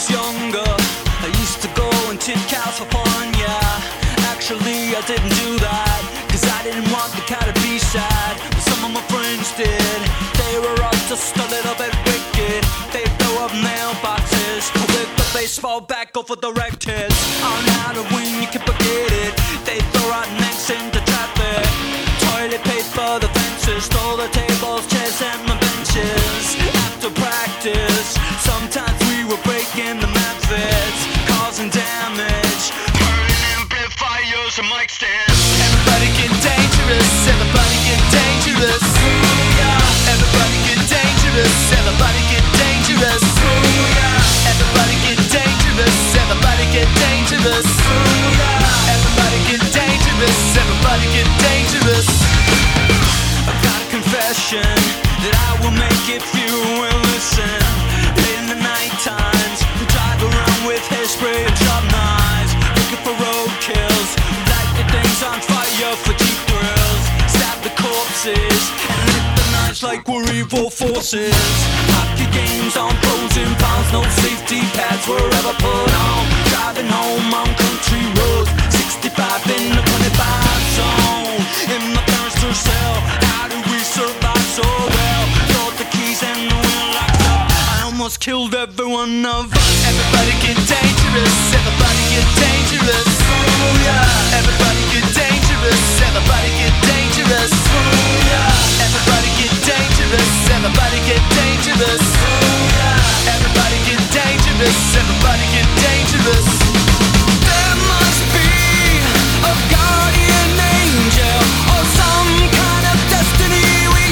was younger, I used to go and tip cows for fun, yeah. Actually, I didn't do that, cause I didn't want the cow to be sad. But some of my friends did. They were all just a little bit wicked. They'd throw up mailboxes with the baseball bat, go for the rectors. On how to win, you can forget it. They'd throw out necks into traffic. Toilet paper, the fences, stole the tables, chairs, and the benches. After practice, sometimes we were breaking the methods, causing damage, burning amplifiers and mic stands. Everybody get dangerous, everybody get dangerous. Yeah. Everybody get dangerous, everybody get dangerous. Yeah. Everybody get dangerous, everybody get dangerous. Yeah. Everybody get dangerous, everybody get dangerous. I've got a confession that I will make if you will listen. Late in the night times, we drive around with hairspray and sharp knives, looking for roadkills. Light the things on fire for cheap thrills. Stab the corpses and lit the nights like we're evil forces. Hockey games on pros and cons, no safety pads were ever put on. Driving home on country roads, 65 in the 25 zone. In my parents' cell, how do we survive so well? Throw the keys and the wheel locked up. I almost killed every one of us. Everybody get dangerous, everybody get dangerous. Yeah. Everybody get dangerous, everybody get dangerous. Yeah. Everybody get dangerous, everybody get dangerous. Yeah. Everybody get dangerous, everybody get dangerous. There must be a guardian angel or some kind of destiny we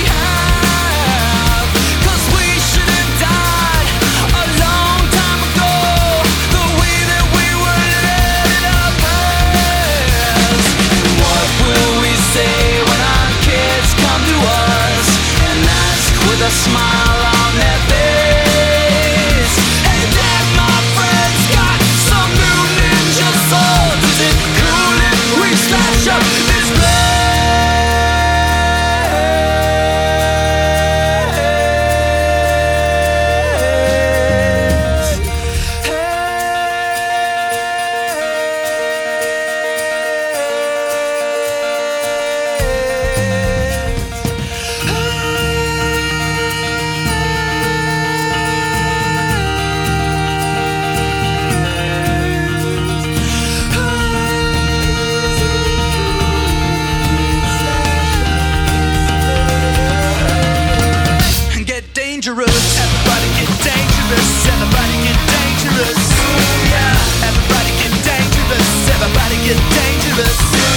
have, 'cause we should have died a long time ago, the way that we were led up as. What will we say when our kids come to us and ask with a smile on their face? Hey Dad, my friend's got some new ninja swords. Is it cool if we slash up this place? Dangerous. Everybody get dangerous, everybody get dangerous. Yeah. Everybody get dangerous, everybody get dangerous.